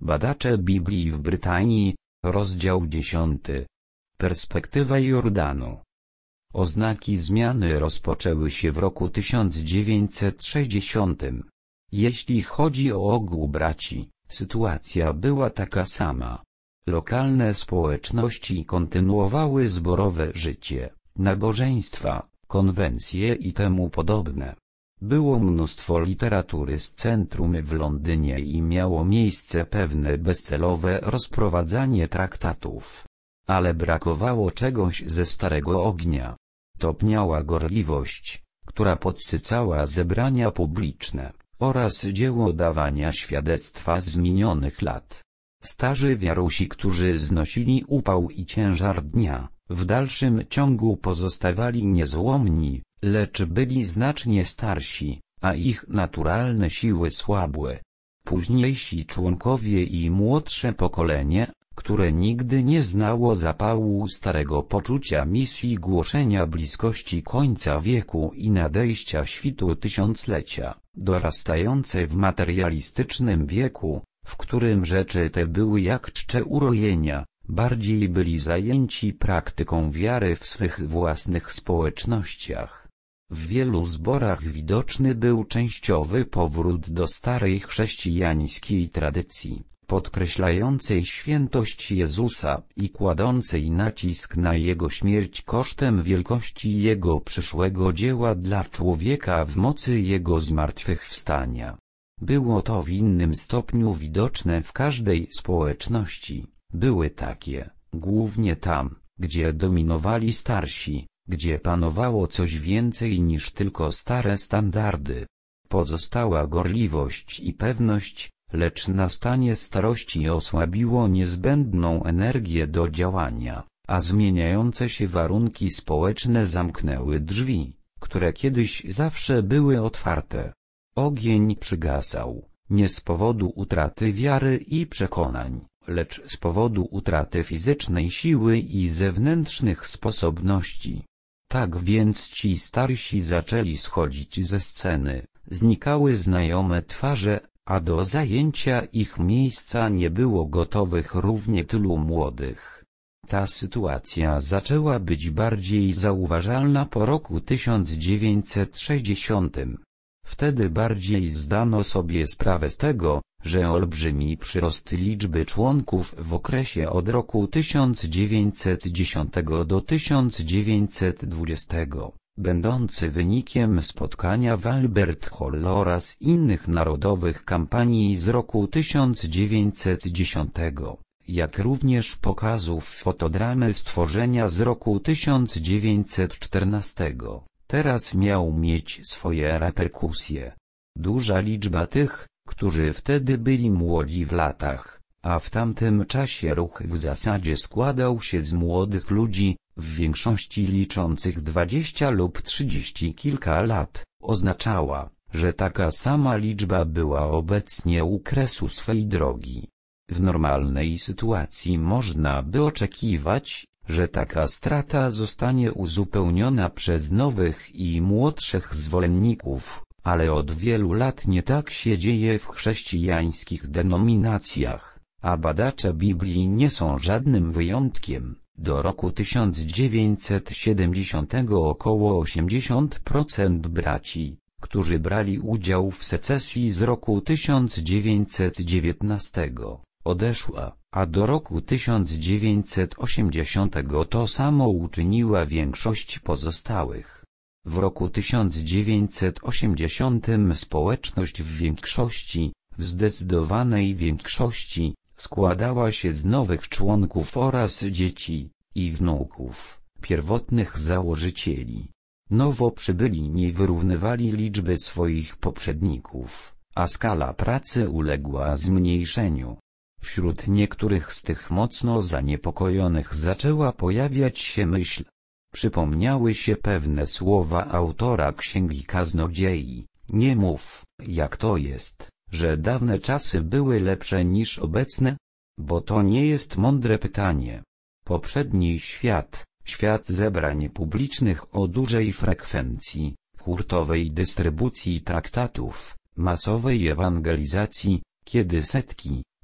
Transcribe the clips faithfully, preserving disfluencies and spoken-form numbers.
Badacze Biblii w Brytanii, rozdział dziesiąty. Perspektywa Jordanu. Oznaki zmiany rozpoczęły się w roku tysiąc dziewięćset sześćdziesiątym. Jeśli chodzi o ogół braci, sytuacja była taka sama. Lokalne społeczności kontynuowały zborowe życie, nabożeństwa, konwencje i temu podobne. Było mnóstwo literatury z centrum w Londynie i miało miejsce pewne bezcelowe rozprowadzanie traktatów. Ale brakowało czegoś ze starego ognia. Topniała gorliwość, która podsycała zebrania publiczne, oraz dzieło dawania świadectwa z minionych lat. Starzy wiarusi, którzy znosili upał i ciężar dnia, w dalszym ciągu pozostawali niezłomni, lecz byli znacznie starsi, a ich naturalne siły słabły. Późniejsi członkowie i młodsze pokolenie, które nigdy nie znało zapału starego poczucia misji głoszenia bliskości końca wieku i nadejścia świtu tysiąclecia, dorastające w materialistycznym wieku, w którym rzeczy te były jak czcze urojenia, bardziej byli zajęci praktyką wiary w swych własnych społecznościach. W wielu zborach widoczny był częściowy powrót do starej chrześcijańskiej tradycji, podkreślającej świętość Jezusa i kładącej nacisk na Jego śmierć kosztem wielkości Jego przyszłego dzieła dla człowieka w mocy Jego zmartwychwstania. Było to w innym stopniu widoczne w każdej społeczności. Były takie, głównie tam, gdzie dominowali starsi, gdzie panowało coś więcej niż tylko stare standardy. Pozostała gorliwość i pewność, lecz nastanie starości osłabiło niezbędną energię do działania, a zmieniające się warunki społeczne zamknęły drzwi, które kiedyś zawsze były otwarte. Ogień przygasał, nie z powodu utraty wiary i przekonań, lecz z powodu utraty fizycznej siły i zewnętrznych sposobności. Tak więc ci starsi zaczęli schodzić ze sceny, znikały znajome twarze, a do zajęcia ich miejsca nie było gotowych równie tylu młodych. Ta sytuacja zaczęła być bardziej zauważalna po roku tysiąc dziewięćset sześćdziesiątym. Wtedy bardziej zdano sobie sprawę z tego, że olbrzymi przyrost liczby członków w okresie od roku tysiąc dziewięćset dziesiątego do tysiąc dziewięćset dwudziestego, będący wynikiem spotkania w Albert Hall oraz innych narodowych kampanii z roku tysiąc dziewięćset dziesiątego, jak również pokazów fotodramy stworzenia z roku tysiąc dziewięćset czternastego, teraz miał mieć swoje reperkusje. Duża liczba tych, którzy wtedy byli młodzi w latach, a w tamtym czasie ruch w zasadzie składał się z młodych ludzi, w większości liczących dwadzieścia lub trzydzieści kilka lat, oznaczała, że taka sama liczba była obecnie u kresu swej drogi. W normalnej sytuacji można by oczekiwać, że taka strata zostanie uzupełniona przez nowych i młodszych zwolenników, ale od wielu lat nie tak się dzieje w chrześcijańskich denominacjach, a badacze Biblii nie są żadnym wyjątkiem. Do roku tysiąc dziewięćset siedemdziesiątego około osiemdziesiąt procent braci, którzy brali udział w secesji z roku tysiąc dziewięćset dziewiętnastego, odeszła, a do roku tysiąc dziewięćset osiemdziesiątego to samo uczyniła większość pozostałych. W roku tysiąc dziewięćset osiemdziesiątym społeczność w większości, w zdecydowanej większości, składała się z nowych członków oraz dzieci i wnuków pierwotnych założycieli. Nowo przybyli nie wyrównywali liczby swoich poprzedników, a skala pracy uległa zmniejszeniu. Wśród niektórych z tych mocno zaniepokojonych zaczęła pojawiać się myśl. Przypomniały się pewne słowa autora Księgi Kaznodziei: nie mów, jak to jest, że dawne czasy były lepsze niż obecne? Bo to nie jest mądre pytanie. Poprzedni świat, świat zebrań publicznych o dużej frekwencji, hurtowej dystrybucji traktatów, masowej ewangelizacji, kiedy setki,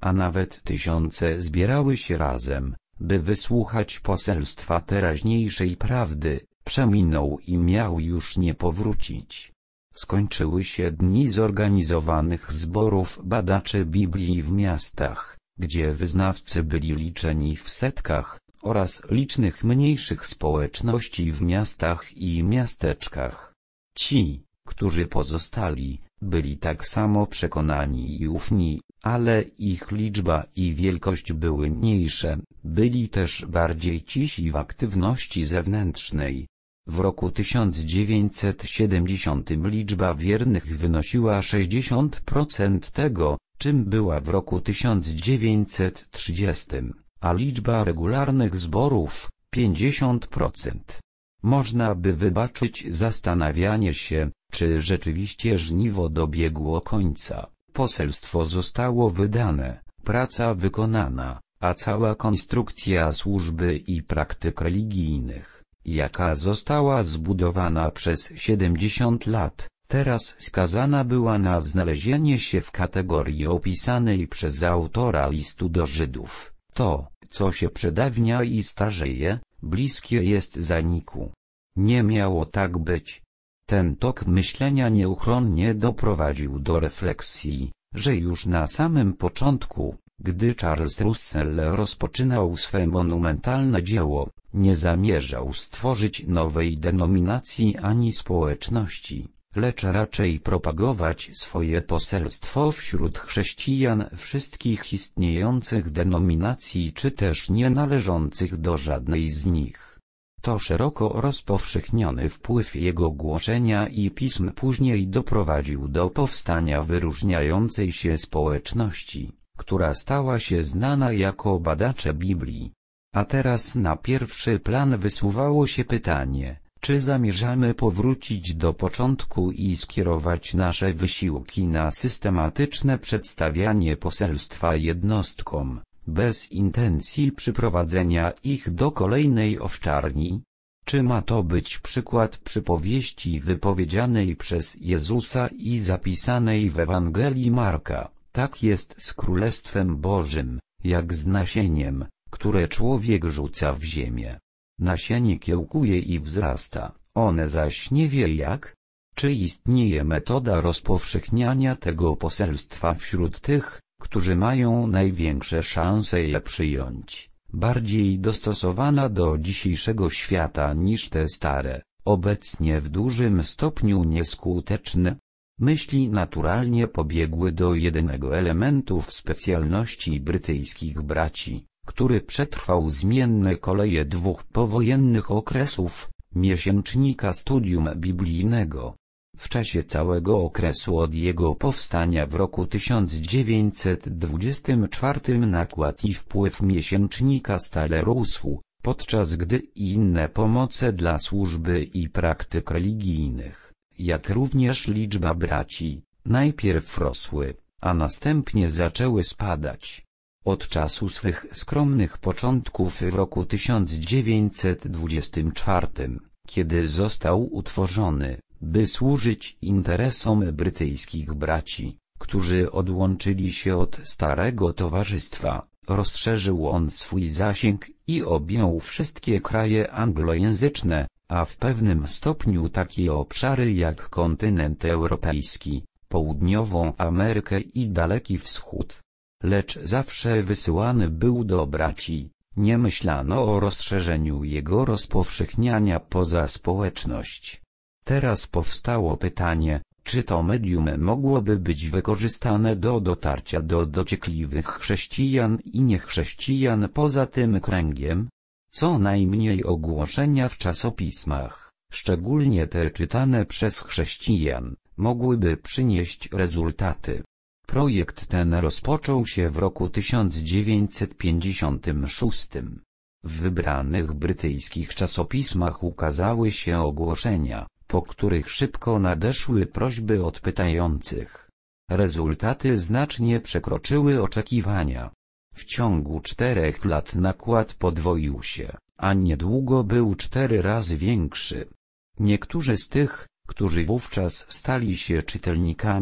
a nawet tysiące zbierały się razem, by wysłuchać poselstwa teraźniejszej prawdy. Przeminął i miał już nie powrócić. Skończyły się dni zorganizowanych zborów badaczy Biblii w miastach, gdzie wyznawcy byli liczeni w setkach, oraz licznych mniejszych społeczności w miastach i miasteczkach. Ci, którzy pozostali, byli tak samo przekonani i ufni, ale ich liczba i wielkość były mniejsze, byli też bardziej cisi w aktywności zewnętrznej. W roku tysiąc dziewięćset siedemdziesiątym liczba wiernych wynosiła sześćdziesiąt procent tego, czym była w roku tysiąc dziewięćset trzydziestym, a liczba regularnych zborów pięćdziesiąt procent. Można by wybaczyć zastanawianie się, czy rzeczywiście żniwo dobiegło końca, poselstwo zostało wydane, praca wykonana, a cała konstrukcja służby i praktyk religijnych, jaka została zbudowana przez siedemdziesiąt lat, teraz skazana była na znalezienie się w kategorii opisanej przez autora listu do Żydów. To, co się przedawnia i starzeje, bliskie jest zaniku. Nie miało tak być. Ten tok myślenia nieuchronnie doprowadził do refleksji, że już na samym początku, gdy Charles Russell rozpoczynał swe monumentalne dzieło, nie zamierzał stworzyć nowej denominacji ani społeczności, lecz raczej propagować swoje poselstwo wśród chrześcijan wszystkich istniejących denominacji czy też nie należących do żadnej z nich. To szeroko rozpowszechniony wpływ jego głoszenia i pism później doprowadził do powstania wyróżniającej się społeczności, która stała się znana jako badacze Biblii. A teraz na pierwszy plan wysuwało się pytanie, czy zamierzamy powrócić do początku i skierować nasze wysiłki na systematyczne przedstawianie poselstwa jednostkom, bez intencji przyprowadzenia ich do kolejnej owczarni? Czy ma to być przykład przypowieści wypowiedzianej przez Jezusa i zapisanej w Ewangelii Marka? Tak jest z Królestwem Bożym, jak z nasieniem, które człowiek rzuca w ziemię. Nasienie kiełkuje i wzrasta, one zaś nie wie jak. Czy istnieje metoda rozpowszechniania tego poselstwa wśród tych, którzy mają największe szanse je przyjąć, bardziej dostosowana do dzisiejszego świata niż te stare, obecnie w dużym stopniu nieskuteczne? Myśli naturalnie pobiegły do jedynego elementu w specjalności brytyjskich braci, który przetrwał zmienne koleje dwóch powojennych okresów, miesięcznika Studium Biblijnego. W czasie całego okresu od jego powstania w roku tysiąc dziewięćset dwudziestym czwartym nakład i wpływ miesięcznika stale rósł, podczas gdy inne pomoce dla służby i praktyk religijnych, jak również liczba braci, najpierw rosły, a następnie zaczęły spadać. Od czasu swych skromnych początków w roku tysiąc dziewięćset dwudziestym czwartym, kiedy został utworzony, by służyć interesom brytyjskich braci, którzy odłączyli się od starego towarzystwa, rozszerzył on swój zasięg i objął wszystkie kraje anglojęzyczne, a w pewnym stopniu takie obszary jak kontynent europejski, południową Amerykę i Daleki Wschód. Lecz zawsze wysyłany był do braci, nie myślano o rozszerzeniu jego rozpowszechniania poza społeczność. Teraz powstało pytanie, czy to medium mogłoby być wykorzystane do dotarcia do dociekliwych chrześcijan i niechrześcijan poza tym kręgiem? Co najmniej ogłoszenia w czasopismach, szczególnie te czytane przez chrześcijan, mogłyby przynieść rezultaty. Projekt ten rozpoczął się w roku tysiąc dziewięćset pięćdziesiątym szóstym. W wybranych brytyjskich czasopismach ukazały się ogłoszenia, po których szybko nadeszły prośby od pytających. Rezultaty znacznie przekroczyły oczekiwania. W ciągu czterech lat nakład podwoił się, a niedługo był cztery razy większy. Niektórzy z tych, którzy wówczas stali się czytelnikami,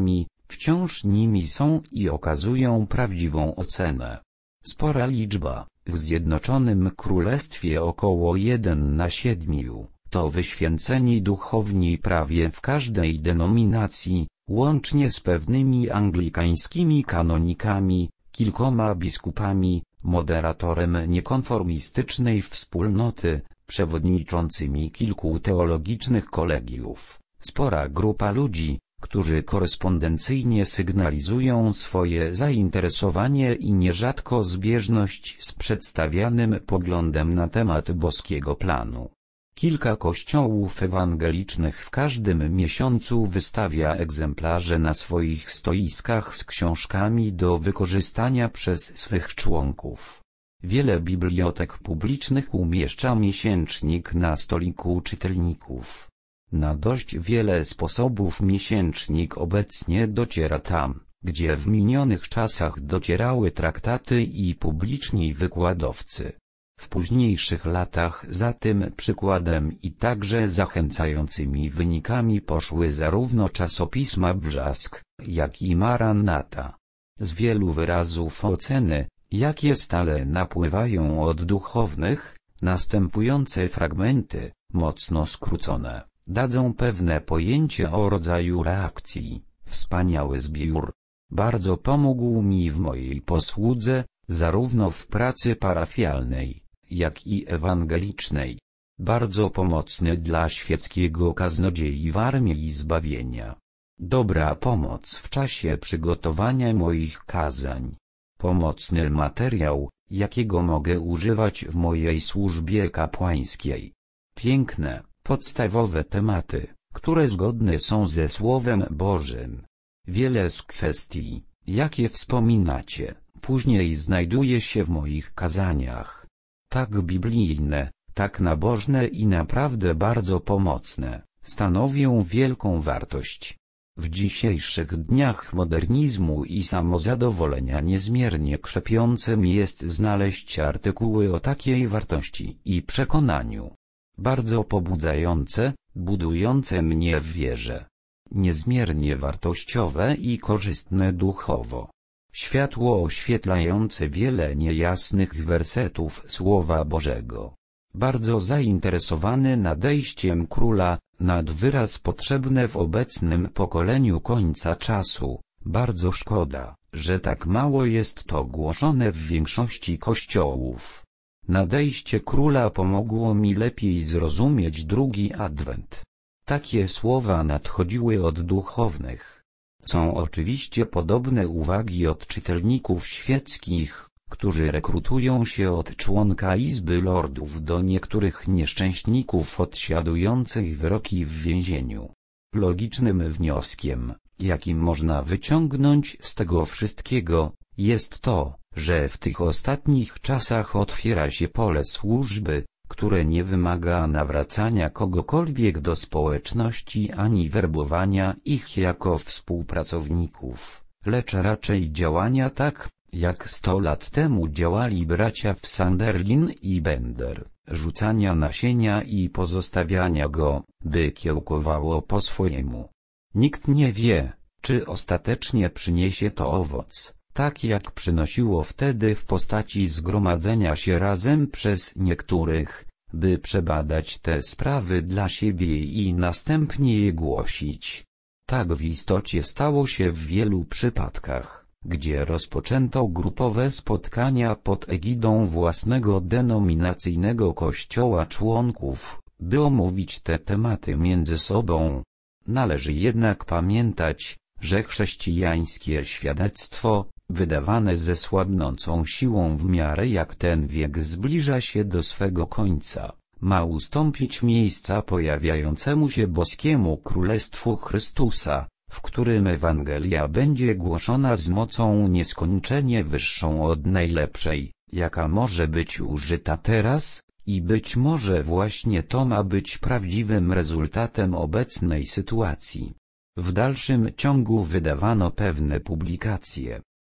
wciąż nimi są i okazują prawdziwą ocenę. Spora liczba, w Zjednoczonym Królestwie około jeden na siedmiu, to wyświęceni duchowni prawie w każdej denominacji, łącznie z pewnymi anglikańskimi kanonikami, kilkoma biskupami, moderatorem niekonformistycznej wspólnoty, przewodniczącymi kilku teologicznych kolegiów. Spora grupa ludzi, którzy korespondencyjnie sygnalizują swoje zainteresowanie i nierzadko zbieżność z przedstawianym poglądem na temat boskiego planu. Kilka kościołów ewangelicznych w każdym miesiącu wystawia egzemplarze na swoich stoiskach z książkami do wykorzystania przez swych członków. Wiele bibliotek publicznych umieszcza miesięcznik na stoliku czytelników. Na dość wiele sposobów miesięcznik obecnie dociera tam, gdzie w minionych czasach docierały traktaty i publiczni wykładowcy. W późniejszych latach za tym przykładem i także zachęcającymi wynikami poszły zarówno czasopisma Brzask, jak i Maranata. Z wielu wyrazów oceny, jakie stale napływają od duchownych, następujące fragmenty, mocno skrócone, dadzą pewne pojęcie o rodzaju reakcji. Wspaniały zbiór. Bardzo pomógł mi w mojej posłudze, zarówno w pracy parafialnej, jak i ewangelicznej. Bardzo pomocny dla świeckiego kaznodziei w Armii Zbawienia. Dobra pomoc w czasie przygotowania moich kazań. Pomocny materiał, jakiego mogę używać w mojej służbie kapłańskiej. Piękne, podstawowe tematy, które zgodne są ze Słowem Bożym. Wiele z kwestii, jakie wspominacie, później znajduje się w moich kazaniach. Tak biblijne, tak nabożne i naprawdę bardzo pomocne, stanowią wielką wartość. W dzisiejszych dniach modernizmu i samozadowolenia niezmiernie krzepiącym jest znaleźć artykuły o takiej wartości i przekonaniu. Bardzo pobudzające, budujące mnie w wierze. Niezmiernie wartościowe i korzystne duchowo. Światło oświetlające wiele niejasnych wersetów Słowa Bożego. Bardzo zainteresowany nadejściem Króla, nad wyraz potrzebne w obecnym pokoleniu końca czasu. Bardzo szkoda, że tak mało jest to głoszone w większości kościołów. Nadejście Króla pomogło mi lepiej zrozumieć drugi adwent. Takie słowa nadchodziły od duchownych. Są oczywiście podobne uwagi od czytelników świeckich, którzy rekrutują się od członka Izby Lordów do niektórych nieszczęśników odsiadujących wyroki w więzieniu. Logicznym wnioskiem, jaki można wyciągnąć z tego wszystkiego, jest to, że w tych ostatnich czasach otwiera się pole służby, które nie wymaga nawracania kogokolwiek do społeczności ani werbowania ich jako współpracowników, lecz raczej działania tak, jak sto lat temu działali bracia w Sunderland i Bender, rzucania nasienia i pozostawiania go, by kiełkowało po swojemu. Nikt nie wie, czy ostatecznie przyniesie to owoc, tak jak przynosiło wtedy w postaci zgromadzenia się razem przez niektórych, by przebadać te sprawy dla siebie i następnie je głosić. Tak w istocie stało się w wielu przypadkach, gdzie rozpoczęto grupowe spotkania pod egidą własnego denominacyjnego kościoła członków, by omówić te tematy między sobą. Należy jednak pamiętać, że chrześcijańskie świadectwo, wydawane ze słabnącą siłą w miarę jak ten wiek zbliża się do swego końca, ma ustąpić miejsca pojawiającemu się boskiemu Królestwu Chrystusa, w którym Ewangelia będzie głoszona z mocą nieskończenie wyższą od najlepszej, jaka może być użyta teraz, i być może właśnie to ma być prawdziwym rezultatem obecnej sytuacji. W dalszym ciągu wydawano pewne publikacje.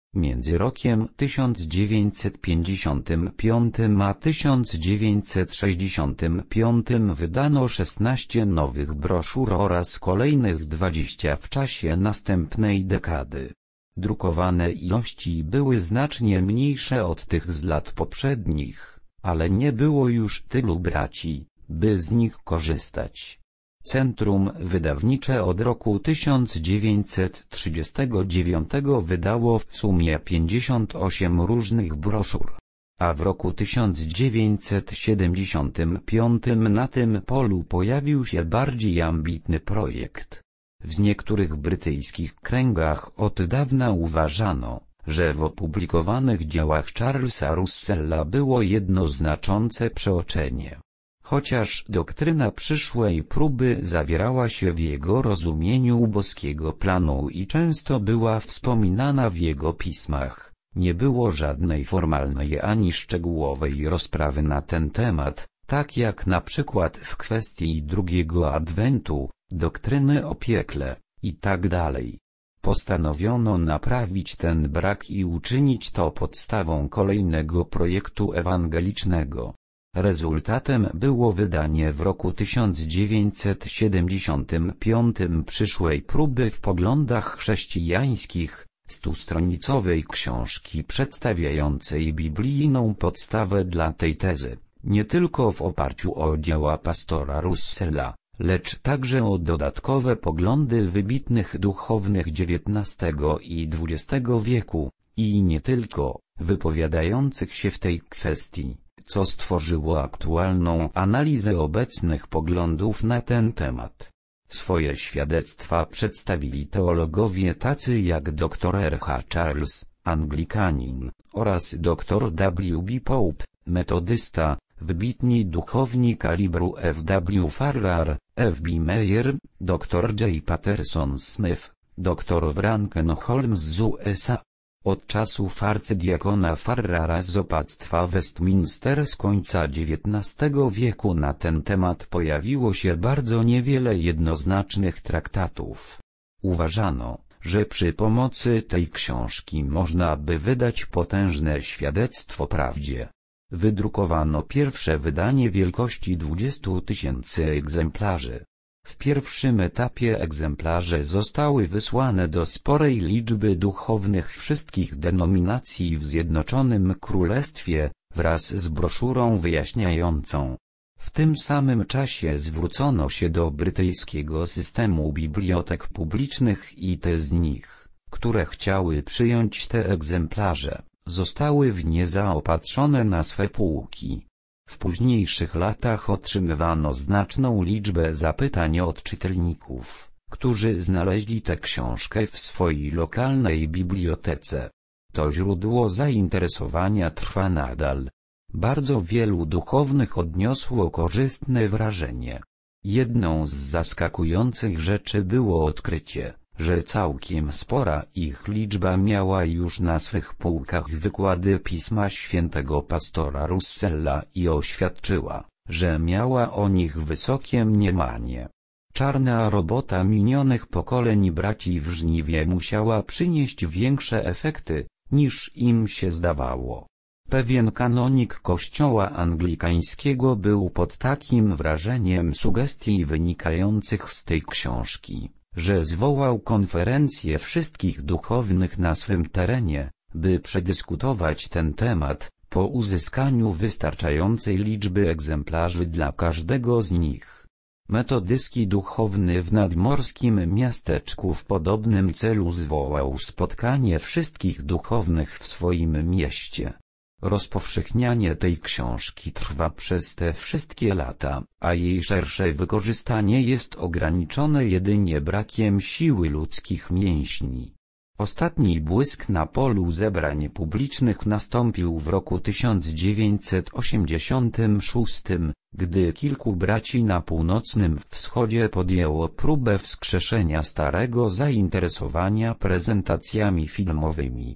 Między rokiem tysiąc dziewięćset pięćdziesiątym piątym a tysiąc dziewięćset sześćdziesiątym piątym wydano szesnaście nowych broszur oraz kolejnych dwadzieścia w czasie następnej dekady. Drukowane ilości były znacznie mniejsze od tych z lat poprzednich, ale nie było już tylu braci, by z nich korzystać. Centrum Wydawnicze od roku tysiąc dziewięćset trzydziestego dziewiątego wydało w sumie pięćdziesiąt osiem różnych broszur. A w roku tysiąc dziewięćset siedemdziesiątym piątym na tym polu pojawił się bardziej ambitny projekt. W niektórych brytyjskich kręgach od dawna uważano, że w opublikowanych dziełach Charlesa Russella było jedno znaczące przeoczenie. Chociaż doktryna przyszłej próby zawierała się w jego rozumieniu boskiego planu i często była wspominana w jego pismach, nie było żadnej formalnej ani szczegółowej rozprawy na ten temat, tak jak na przykład w kwestii drugiego adwentu, doktryny o piekle, i tak dalej. Postanowiono naprawić ten brak i uczynić to podstawą kolejnego projektu ewangelicznego. Rezultatem było wydanie w roku tysiąc dziewięćset siedemdziesiątym piątym przyszłej próby w poglądach chrześcijańskich, stustronicowej książki przedstawiającej biblijną podstawę dla tej tezy, nie tylko w oparciu o dzieła pastora Russella, lecz także o dodatkowe poglądy wybitnych duchownych dziewiętnastego i dwudziestego wieku, i nie tylko, wypowiadających się w tej kwestii, co stworzyło aktualną analizę obecnych poglądów na ten temat. Swoje świadectwa przedstawili teologowie tacy jak dr R H Charles, Anglikanin, oraz dr W B Pope, metodysta, wybitni duchowni kalibru F W Farrar, F B Meyer, dr J Patterson Smith, dr Franken Holmes z U S A. Od czasów arcydiakona Farrara z opactwa Westminster z końca dziewiętnastego wieku na ten temat pojawiło się bardzo niewiele jednoznacznych traktatów. Uważano, że przy pomocy tej książki można by wydać potężne świadectwo prawdzie. Wydrukowano pierwsze wydanie wielkości dwudziestu tysięcy egzemplarzy. W pierwszym etapie egzemplarze zostały wysłane do sporej liczby duchownych wszystkich denominacji w Zjednoczonym Królestwie, wraz z broszurą wyjaśniającą. W tym samym czasie zwrócono się do brytyjskiego systemu bibliotek publicznych i te z nich, które chciały przyjąć te egzemplarze, zostały w nie zaopatrzone na swe półki. W późniejszych latach otrzymywano znaczną liczbę zapytań od czytelników, którzy znaleźli tę książkę w swojej lokalnej bibliotece. To źródło zainteresowania trwa nadal. Bardzo wielu duchownych odniosło korzystne wrażenie. Jedną z zaskakujących rzeczy było odkrycie, że całkiem spora ich liczba miała już na swych półkach wykłady Pisma Świętego pastora Russella i oświadczyła, że miała o nich wysokie mniemanie. Czarna robota minionych pokoleń braci w żniwie musiała przynieść większe efekty, niż im się zdawało. Pewien kanonik kościoła anglikańskiego był pod takim wrażeniem sugestii wynikających z tej książki, że zwołał konferencję wszystkich duchownych na swym terenie, by przedyskutować ten temat, po uzyskaniu wystarczającej liczby egzemplarzy dla każdego z nich. Metodycki duchowny w nadmorskim miasteczku w podobnym celu zwołał spotkanie wszystkich duchownych w swoim mieście. Rozpowszechnianie tej książki trwa przez te wszystkie lata, a jej szersze wykorzystanie jest ograniczone jedynie brakiem siły ludzkich mięśni. Ostatni błysk na polu zebrań publicznych nastąpił w roku tysiąc dziewięćset osiemdziesiątym szóstym, gdy kilku braci na północnym wschodzie podjęło próbę wskrzeszenia starego zainteresowania prezentacjami filmowymi.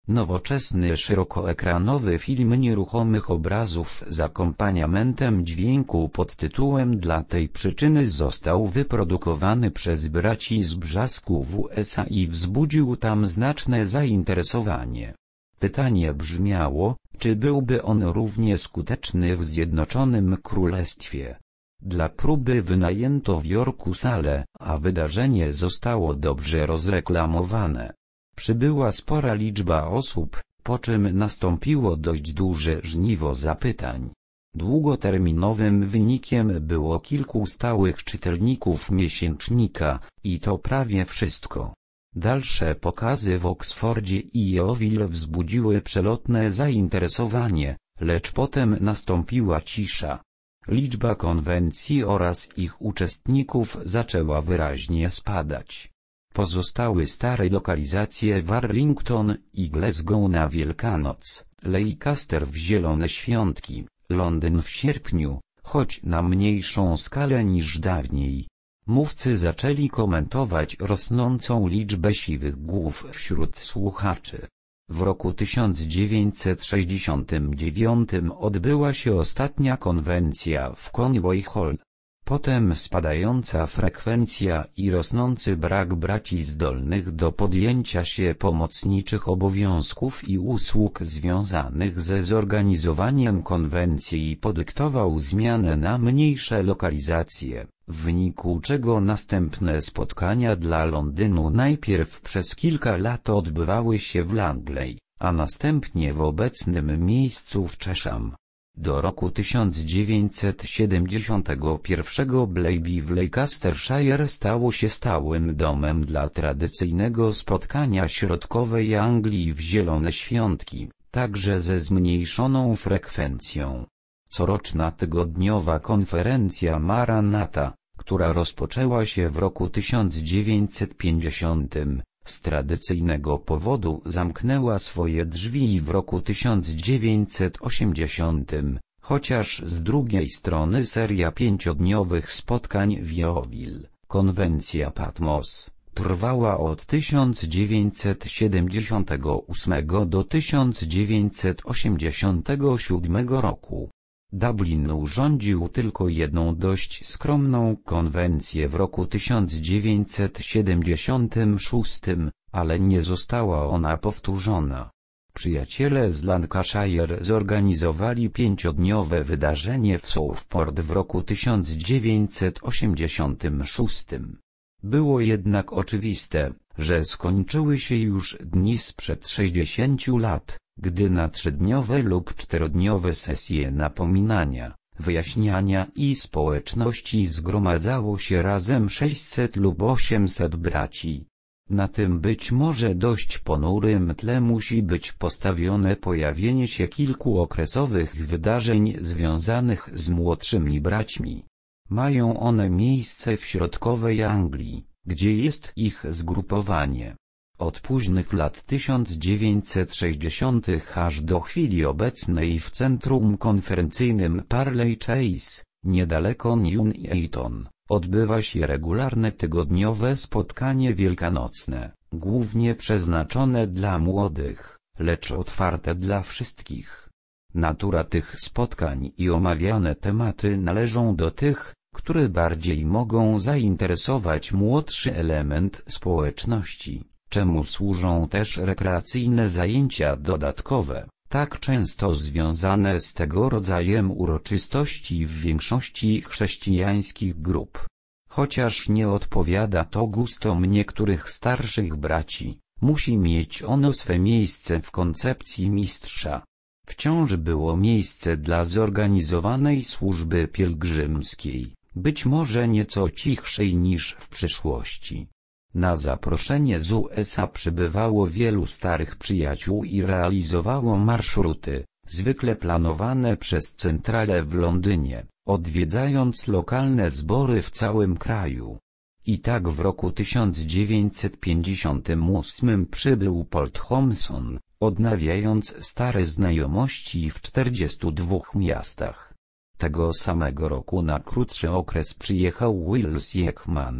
Nowoczesny szerokoekranowy film nieruchomych obrazów z akompaniamentem dźwięku pod tytułem Dla tej przyczyny został wyprodukowany przez braci z Brzasku w U S A i wzbudził tam znaczne zainteresowanie. Pytanie brzmiało, czy byłby on równie skuteczny w Zjednoczonym Królestwie. Dla próby wynajęto w Jorku salę, a wydarzenie zostało dobrze rozreklamowane. Przybyła spora liczba osób, po czym nastąpiło dość duże żniwo zapytań. Długoterminowym wynikiem było kilku stałych czytelników miesięcznika, i to prawie wszystko. Dalsze pokazy w Oksfordzie i Yeovil wzbudziły przelotne zainteresowanie, lecz potem nastąpiła cisza. Liczba konwencji oraz ich uczestników zaczęła wyraźnie spadać. Pozostały stare lokalizacje Warrington i Glasgow na Wielkanoc, Leicester w Zielone Świątki, Londyn w sierpniu, choć na mniejszą skalę niż dawniej. Mówcy zaczęli komentować rosnącą liczbę siwych głów wśród słuchaczy. W roku tysiąc dziewięćset sześćdziesiątym dziewiątym odbyła się ostatnia konwencja w Conway Hall. Potem spadająca frekwencja i rosnący brak braci zdolnych do podjęcia się pomocniczych obowiązków i usług związanych ze zorganizowaniem konwencji podyktował zmianę na mniejsze lokalizacje, w wyniku czego następne spotkania dla Londynu najpierw przez kilka lat odbywały się w Langley, a następnie w obecnym miejscu w Chesham. Do roku tysiąc dziewięćset siedemdziesiątego pierwszego Blaby w Leicestershire stało się stałym domem dla tradycyjnego spotkania środkowej Anglii w Zielone Świątki, także ze zmniejszoną frekwencją. Coroczna tygodniowa konferencja Maranata, która rozpoczęła się w roku tysiąc dziewięćset pięćdziesiątym, z tradycyjnego powodu zamknęła swoje drzwi w roku tysiąc dziewięćset osiemdziesiątym, chociaż z drugiej strony seria pięciodniowych spotkań w Yeovil, konwencja Patmos, trwała od tysiąc dziewięćset siedemdziesiątego ósmego do tysiąc dziewięćset osiemdziesiątego siódmego roku. Dublin urządził tylko jedną dość skromną konwencję w roku tysiąc dziewięćset siedemdziesiątym szóstym, ale nie została ona powtórzona. Przyjaciele z Lancashire zorganizowali pięciodniowe wydarzenie w Southport w roku tysiąc dziewięćset osiemdziesiątym szóstym. Było jednak oczywiste, że skończyły się już dni sprzed sześćdziesięciu lat, gdy na trzydniowe lub czterodniowe sesje napominania, wyjaśniania i społeczności zgromadzało się razem sześćset lub osiemset braci. Na tym być może dość ponurym tle musi być postawione pojawienie się kilku okresowych wydarzeń związanych z młodszymi braćmi. Mają one miejsce w środkowej Anglii, gdzie jest ich zgrupowanie. Od późnych lat tysiąc dziewięćset sześćdziesiątych aż do chwili obecnej w centrum konferencyjnym Parley Chase, niedaleko Nuneaton, odbywa się regularne tygodniowe spotkanie wielkanocne, głównie przeznaczone dla młodych, lecz otwarte dla wszystkich. Natura tych spotkań i omawiane tematy należą do tych, które bardziej mogą zainteresować młodszy element społeczności, czemu służą też rekreacyjne zajęcia dodatkowe, tak często związane z tego rodzajem uroczystości w większości chrześcijańskich grup. Chociaż nie odpowiada to gustom niektórych starszych braci, musi mieć ono swe miejsce w koncepcji mistrza. Wciąż było miejsce dla zorganizowanej służby pielgrzymskiej, być może nieco cichszej niż w przyszłości. Na zaproszenie z U S A przybywało wielu starych przyjaciół i realizowało marszruty, zwykle planowane przez centralę w Londynie, odwiedzając lokalne zbory w całym kraju. I tak w roku tysiąc dziewięćset pięćdziesiątym ósmym przybył Paul Thompson, odnawiając stare znajomości w czterdziestu dwóch miastach. Tego samego roku na krótszy okres przyjechał Will Siekman.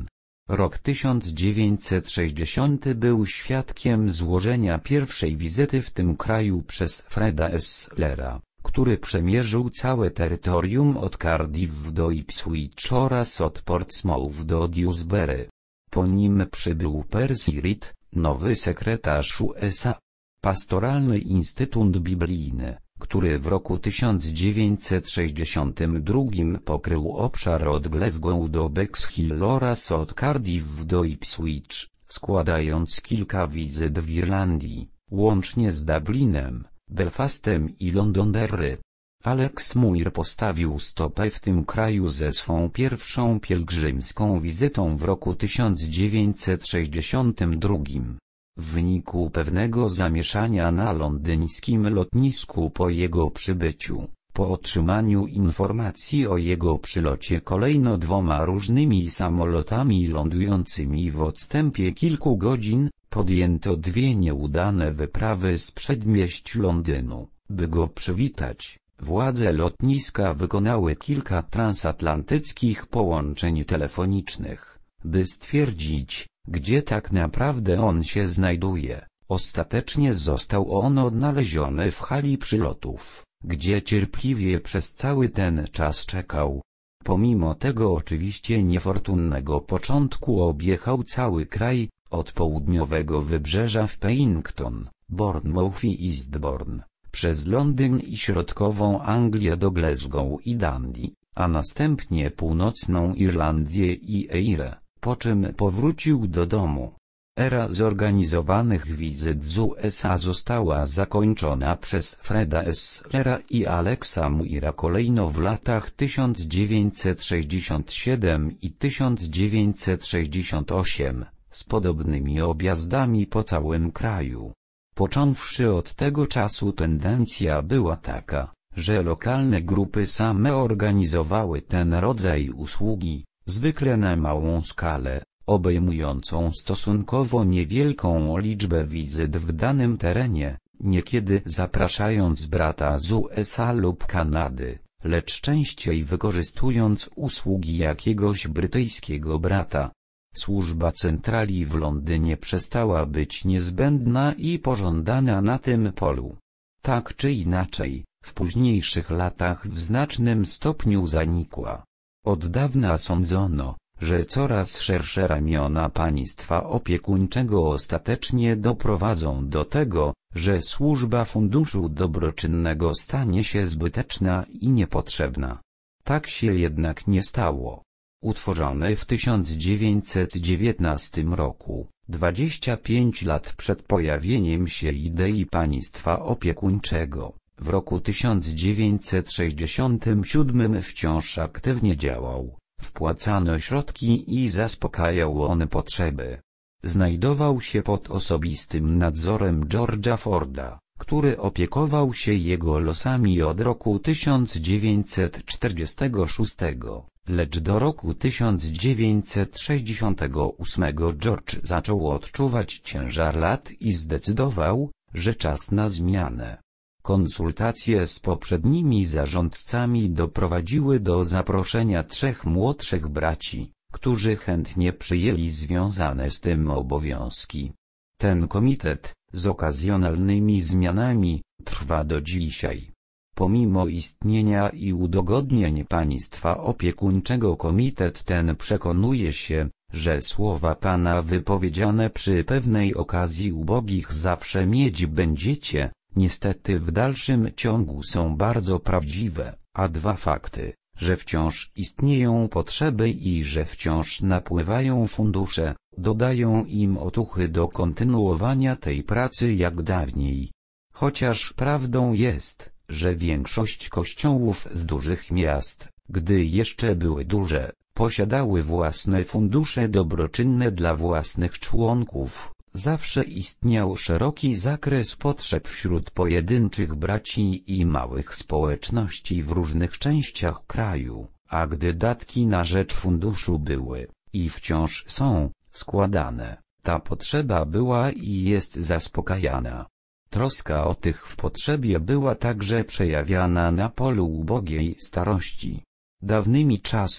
Rok tysiąc dziewięćset sześćdziesiąty był świadkiem złożenia pierwszej wizyty w tym kraju przez Freda Esslera, który przemierzył całe terytorium od Cardiff do Ipswich oraz od Portsmouth do Dewsbury. Po nim przybył Percy Reed, nowy sekretarz U S A. Pastoralny Instytut Biblijny, który w roku tysiąc dziewięćset sześćdziesiątym drugim pokrył obszar od Glasgow do Bexhill oraz od Cardiff do Ipswich, składając kilka wizyt w Irlandii, łącznie z Dublinem, Belfastem i Londonderry. Alex Muir postawił stopę w tym kraju ze swą pierwszą pielgrzymską wizytą w roku tysiąc dziewięćset sześćdziesiątym drugim. W wyniku pewnego zamieszania na londyńskim lotnisku po jego przybyciu, po otrzymaniu informacji o jego przylocie kolejno dwoma różnymi samolotami lądującymi w odstępie kilku godzin, podjęto dwie nieudane wyprawy z przedmieść Londynu, by go przywitać. Władze lotniska wykonały kilka transatlantyckich połączeń telefonicznych, by stwierdzić, gdzie tak naprawdę on się znajduje. Ostatecznie został on odnaleziony w hali przylotów, gdzie cierpliwie przez cały ten czas czekał. Pomimo tego oczywiście niefortunnego początku objechał cały kraj, od południowego wybrzeża w Paignton, Bournemouth i Eastbourne, przez Londyn i środkową Anglię do Glasgow i Dundee, a następnie północną Irlandię i Eire, po czym powrócił do domu. Era zorganizowanych wizyt z U S A została zakończona przez Freda Esslera i Alexa Muira kolejno w latach tysiąc dziewięćset sześćdziesiątym siódmym i tysiąc dziewięćset sześćdziesiątym ósmym, z podobnymi objazdami po całym kraju. Począwszy od tego czasu tendencja była taka, że lokalne grupy same organizowały ten rodzaj usługi, zwykle na małą skalę, obejmującą stosunkowo niewielką liczbę wizyt w danym terenie, niekiedy zapraszając brata z U S A lub Kanady, lecz częściej wykorzystując usługi jakiegoś brytyjskiego brata. Służba centrali w Londynie przestała być niezbędna i pożądana na tym polu. Tak czy inaczej, w późniejszych latach w znacznym stopniu zanikła. Od dawna sądzono, że coraz szersze ramiona państwa opiekuńczego ostatecznie doprowadzą do tego, że służba funduszu dobroczynnego stanie się zbyteczna i niepotrzebna. Tak się jednak nie stało. Utworzony w tysiąc dziewięćset dziewiętnastym roku, dwadzieścia pięć lat przed pojawieniem się idei państwa opiekuńczego, w roku tysiąc dziewięćset sześćdziesiątym siódmym wciąż aktywnie działał, wpłacano środki i zaspokajał on potrzeby. Znajdował się pod osobistym nadzorem George'a Forda, który opiekował się jego losami od roku tysiąc dziewięćset czterdziestego szóstego, lecz do roku tysiąc dziewięćset sześćdziesiątego ósmego George zaczął odczuwać ciężar lat i zdecydował, że czas na zmianę. Konsultacje z poprzednimi zarządcami doprowadziły do zaproszenia trzech młodszych braci, którzy chętnie przyjęli związane z tym obowiązki. Ten komitet, z okazjonalnymi zmianami, trwa do dzisiaj. Pomimo istnienia i udogodnień państwa opiekuńczego komitet ten przekonuje się, że słowa Pana wypowiedziane przy pewnej okazji ubogich zawsze mieć będziecie, niestety w dalszym ciągu są bardzo prawdziwe, a dwa fakty, że wciąż istnieją potrzeby i że wciąż napływają fundusze, dodają im otuchy do kontynuowania tej pracy jak dawniej. Chociaż prawdą jest, że większość kościołów z dużych miast, gdy jeszcze były duże, posiadały własne fundusze dobroczynne dla własnych członków, zawsze istniał szeroki zakres potrzeb wśród pojedynczych braci i małych społeczności w różnych częściach kraju, a gdy datki na rzecz funduszu były, i wciąż są, składane, ta potrzeba była i jest zaspokajana. Troska o tych w potrzebie była także przejawiana na polu ubogiej starości. Dawnymi czasy,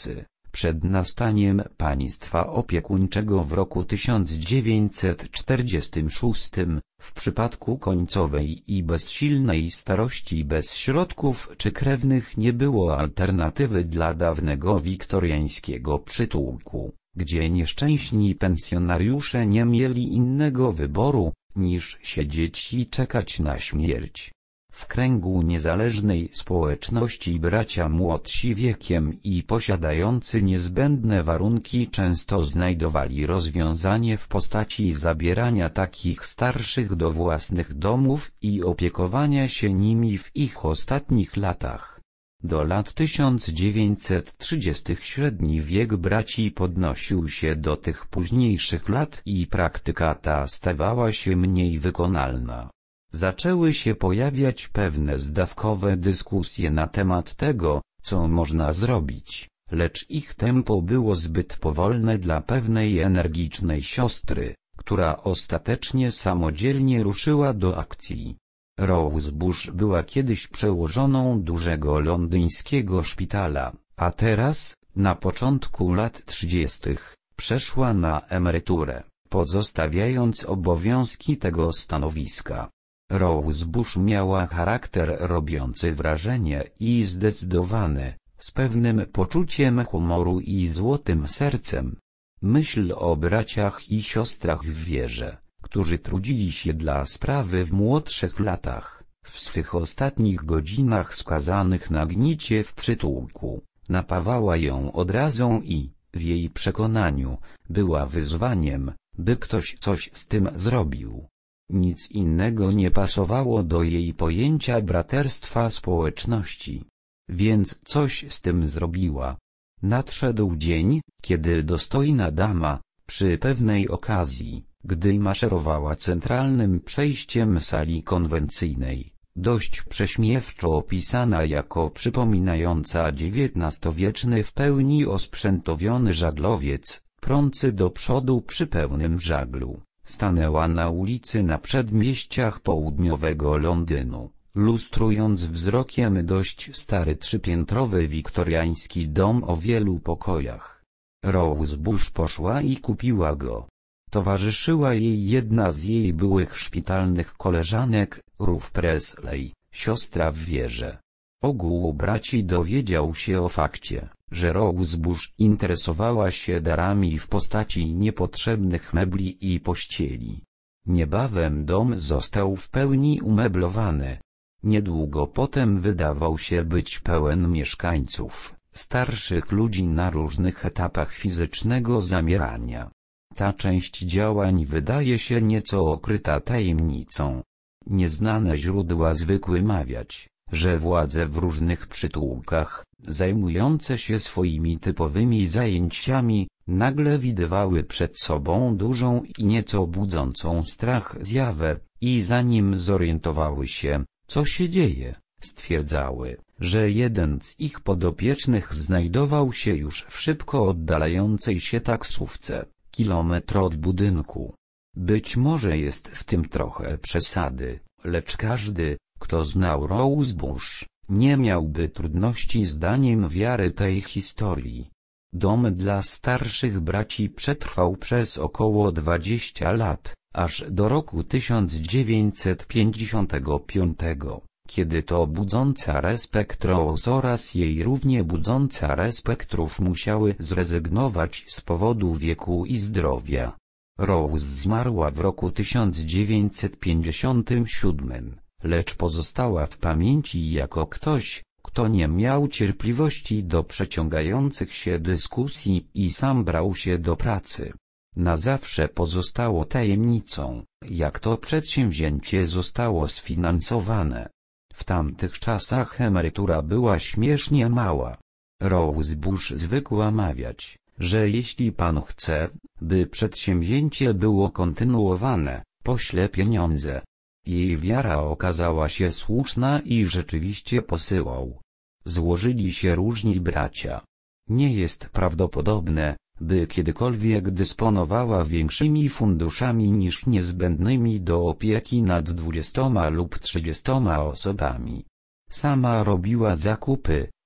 Przed nastaniem państwa opiekuńczego w roku tysiąc dziewięćset czterdziestym szóstym, w przypadku końcowej i bezsilnej starości bez środków czy krewnych nie było alternatywy dla dawnego wiktoriańskiego przytułku, gdzie nieszczęśni pensjonariusze nie mieli innego wyboru, niż siedzieć i czekać na śmierć. W kręgu niezależnej społeczności bracia młodsi wiekiem i posiadający niezbędne warunki często znajdowali rozwiązanie w postaci zabierania takich starszych do własnych domów i opiekowania się nimi w ich ostatnich latach. Do lat tysiąc dziewięćset trzydziestych średni wiek braci podnosił się do tych późniejszych lat i praktyka ta stawała się mniej wykonalna. Zaczęły się pojawiać pewne zdawkowe dyskusje na temat tego, co można zrobić, lecz ich tempo było zbyt powolne dla pewnej energicznej siostry, która ostatecznie samodzielnie ruszyła do akcji. Rose Bush była kiedyś przełożoną dużego londyńskiego szpitala, a teraz, na początku lat trzydziestych, przeszła na emeryturę, pozostawiając obowiązki tego stanowiska. Rose Bush miała charakter robiący wrażenie i zdecydowany, z pewnym poczuciem humoru i złotym sercem. Myśl o braciach i siostrach w wierze, którzy trudzili się dla sprawy w młodszych latach, w swych ostatnich godzinach skazanych na gnicie w przytułku, napawała ją odrazą i, w jej przekonaniu, była wyzwaniem, by ktoś coś z tym zrobił. Nic innego nie pasowało do jej pojęcia braterstwa społeczności. Więc coś z tym zrobiła. Nadszedł dzień, kiedy dostojna dama, przy pewnej okazji, gdy maszerowała centralnym przejściem sali konwencyjnej, dość prześmiewczo opisana jako przypominająca dziewiętnastowieczny w pełni osprzętowiony żaglowiec, prący do przodu przy pełnym żaglu, stanęła na ulicy na przedmieściach południowego Londynu, lustrując wzrokiem dość stary trzypiętrowy wiktoriański dom o wielu pokojach. Rose Bush poszła i kupiła go. Towarzyszyła jej jedna z jej byłych szpitalnych koleżanek, Ruth Presley, siostra w wierze. Ogół braci dowiedział się o fakcie, że Rose Bush interesowała się darami w postaci niepotrzebnych mebli i pościeli. Niebawem dom został w pełni umeblowany. Niedługo potem wydawał się być pełen mieszkańców, starszych ludzi na różnych etapach fizycznego zamierania. Ta część działań wydaje się nieco okryta tajemnicą. Nieznane źródła zwykły mawiać, że władze w różnych przytułkach, zajmujące się swoimi typowymi zajęciami, nagle widywały przed sobą dużą i nieco budzącą strach zjawę, i zanim zorientowały się, co się dzieje, stwierdzały, że jeden z ich podopiecznych znajdował się już w szybko oddalającej się taksówce, kilometr od budynku. Być może jest w tym trochę przesady, lecz każdy, kto znał Rose Bush, nie miałby trudności z daniem wiary tej historii. Dom dla starszych braci przetrwał przez około dwadzieścia lat, aż do roku tysiąc dziewięćset pięćdziesiątego piątego, kiedy to budząca respekt Rose oraz jej równie budząca respekt Ruth musiały zrezygnować z powodu wieku i zdrowia. Rose zmarła w roku tysiąc dziewięćset pięćdziesiątym siódmym, lecz pozostała w pamięci jako ktoś, kto nie miał cierpliwości do przeciągających się dyskusji i sam brał się do pracy. Na zawsze pozostało tajemnicą, jak to przedsięwzięcie zostało sfinansowane. W tamtych czasach emerytura była śmiesznie mała. Rose Bush zwykła mawiać, że jeśli pan chce, by przedsięwzięcie było kontynuowane, pośle pieniądze. Jej wiara okazała się słuszna i rzeczywiście posyłał. Złożyli się różni bracia. Nie jest prawdopodobne, by kiedykolwiek dysponowała większymi funduszami niż niezbędnymi do opieki nad dwudziestoma lub trzydziestoma osobami. Sama robiła zakupy,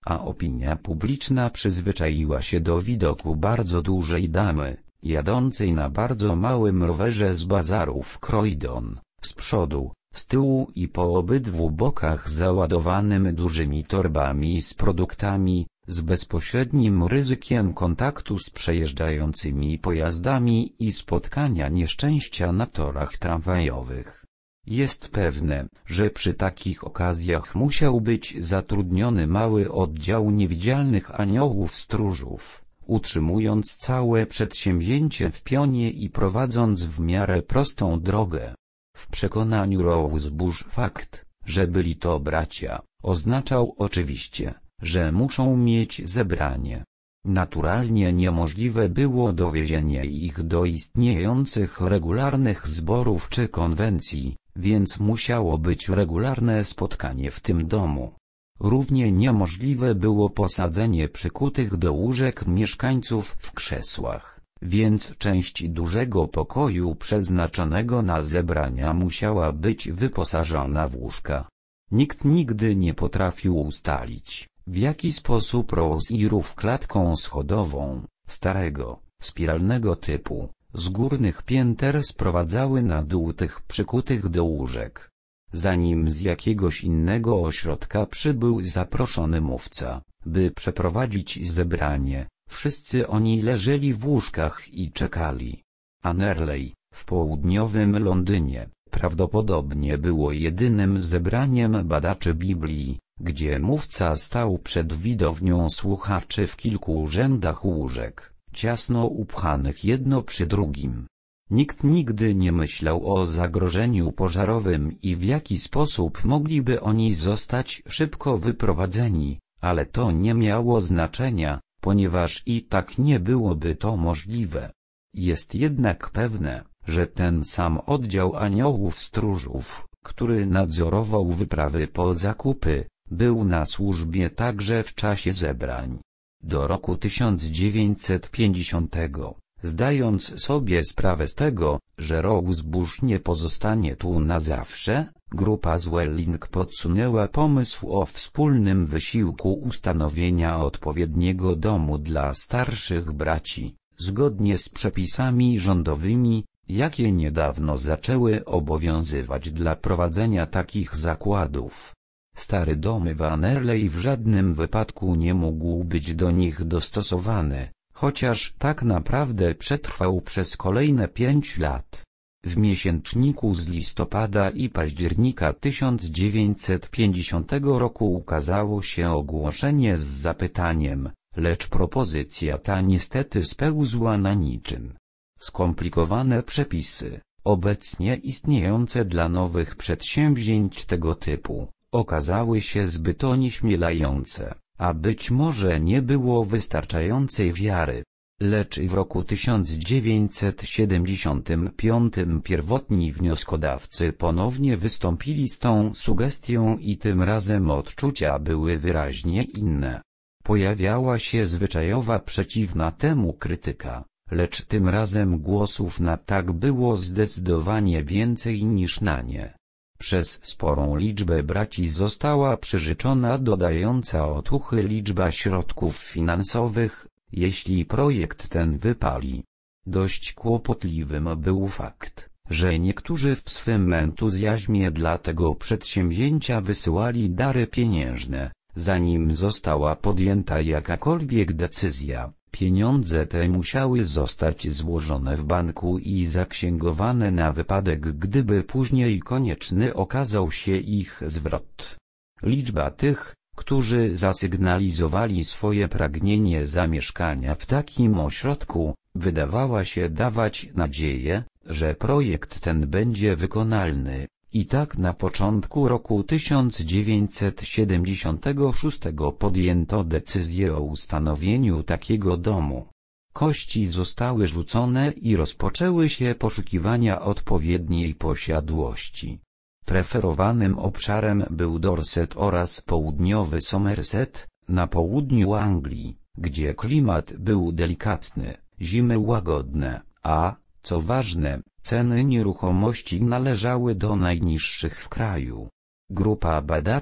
a opinia publiczna przyzwyczaiła się do widoku bardzo dużej damy, jadącej na bardzo małym rowerze z bazaru w Croydon, z przodu, z tyłu i po obydwu bokach załadowanym dużymi torbami z produktami, z bezpośrednim ryzykiem kontaktu z przejeżdżającymi pojazdami i spotkania nieszczęścia na torach tramwajowych. Jest pewne, że przy takich okazjach musiał być zatrudniony mały oddział niewidzialnych aniołów stróżów, utrzymując całe przedsięwzięcie w pionie i prowadząc w miarę prostą drogę. W przekonaniu Rosebush fakt, że byli to bracia, oznaczał oczywiście, że muszą mieć zebranie. Naturalnie niemożliwe było dowiezienie ich do istniejących regularnych zborów czy konwencji, więc musiało być regularne spotkanie w tym domu. Równie niemożliwe było posadzenie przykutych do łóżek mieszkańców w krzesłach, więc część dużego pokoju przeznaczonego na zebrania musiała być wyposażona w łóżka. Nikt nigdy nie potrafił ustalić, w jaki sposób Rose i Ruth klatką schodową, starego, spiralnego typu, z górnych pięter sprowadzały na dół tych przykutych do łóżek. Zanim z jakiegoś innego ośrodka przybył zaproszony mówca, by przeprowadzić zebranie, wszyscy oni leżeli w łóżkach i czekali. Anerley, w południowym Londynie, prawdopodobnie było jedynym zebraniem badaczy Biblii, gdzie mówca stał przed widownią słuchaczy w kilku rzędach łóżek, ciasno upchanych jedno przy drugim. Nikt nigdy nie myślał o zagrożeniu pożarowym i w jaki sposób mogliby oni zostać szybko wyprowadzeni, ale to nie miało znaczenia, ponieważ i tak nie byłoby to możliwe. Jest jednak pewne, że ten sam oddział aniołów stróżów, który nadzorował wyprawy po zakupy, był na służbie także w czasie zebrań. Do roku tysiąc dziewięćset pięćdziesiątego, zdając sobie sprawę z tego, że Rosebush nie pozostanie tu na zawsze, grupa z Welling podsunęła pomysł o wspólnym wysiłku ustanowienia odpowiedniego domu dla starszych braci, zgodnie z przepisami rządowymi, jakie niedawno zaczęły obowiązywać dla prowadzenia takich zakładów. Stary dom w Anerley w żadnym wypadku nie mógł być do nich dostosowany, chociaż tak naprawdę przetrwał przez kolejne pięć lat. W miesięczniku z listopada i października tysiąc dziewięćset pięćdziesiątego roku ukazało się ogłoszenie z zapytaniem, lecz propozycja ta niestety spełzła na niczym. Skomplikowane przepisy, obecnie istniejące dla nowych przedsięwzięć tego typu, okazały się zbyt onieśmielające, a być może nie było wystarczającej wiary. Lecz w roku tysiąc dziewięćset siedemdziesiątym piątym pierwotni wnioskodawcy ponownie wystąpili z tą sugestią i tym razem odczucia były wyraźnie inne. Pojawiała się zwyczajowa przeciwna temu krytyka, lecz tym razem głosów na tak było zdecydowanie więcej niż na nie. Przez sporą liczbę braci została przyrzeczona dodająca otuchy liczba środków finansowych, jeśli projekt ten wypali. Dość kłopotliwym był fakt, że niektórzy w swym entuzjazmie dla tego przedsięwzięcia wysyłali dary pieniężne, zanim została podjęta jakakolwiek decyzja. Pieniądze te musiały zostać złożone w banku i zaksięgowane na wypadek, gdyby później konieczny okazał się ich zwrot. Liczba tych, którzy zasygnalizowali swoje pragnienie zamieszkania w takim ośrodku, wydawała się dawać nadzieję, że projekt ten będzie wykonalny. I tak na początku roku tysiąc dziewięćset siedemdziesiątego szóstego podjęto decyzję o ustanowieniu takiego domu. Kości zostały rzucone i rozpoczęły się poszukiwania odpowiedniej posiadłości. Preferowanym obszarem był Dorset oraz południowy Somerset, na południu Anglii, gdzie klimat był delikatny, zimy łagodne, a, co ważne, ceny nieruchomości należały do najniższych w kraju. Grupa badaczy,